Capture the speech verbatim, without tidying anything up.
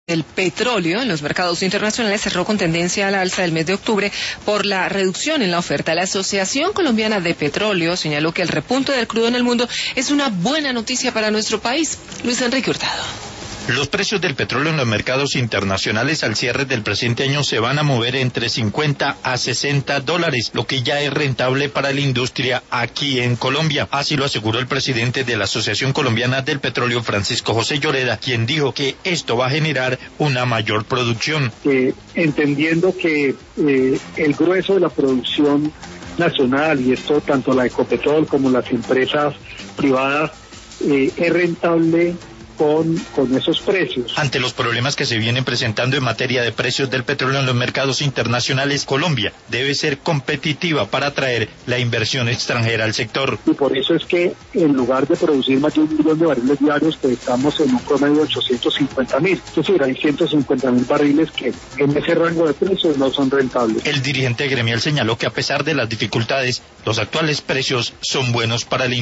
El petróleo en los mercados internacionales cerró con tendencia a la alza del mes de octubre por la reducción en la oferta. La Asociación Colombiana de Petróleo señaló que el repunte del crudo en el mundo es una buena noticia para nuestro país. Luis Enrique Hurtado. Los precios del petróleo en los mercados internacionales al cierre del presente año se van a mover entre cincuenta a sesenta dólares, lo que ya es rentable para la industria aquí en Colombia. Así lo aseguró el presidente de la Asociación Colombiana del Petróleo, Francisco José Lloreda, quien dijo que esto va a generar una mayor producción. Eh, entendiendo que eh, el grueso de la producción nacional, y esto tanto la Ecopetrol como las empresas privadas, eh, es rentable Con, con esos precios. Ante los problemas que se vienen presentando en materia de precios del petróleo en los mercados internacionales, Colombia debe ser competitiva para atraer la inversión extranjera al sector. Y por eso es que en lugar de producir más de un millón de barriles diarios, pues estamos en un promedio de ochocientos cincuenta mil. Es decir, hay ciento cincuenta mil barriles que en ese rango de precios no son rentables. El dirigente gremial señaló que a pesar de las dificultades, los actuales precios son buenos para la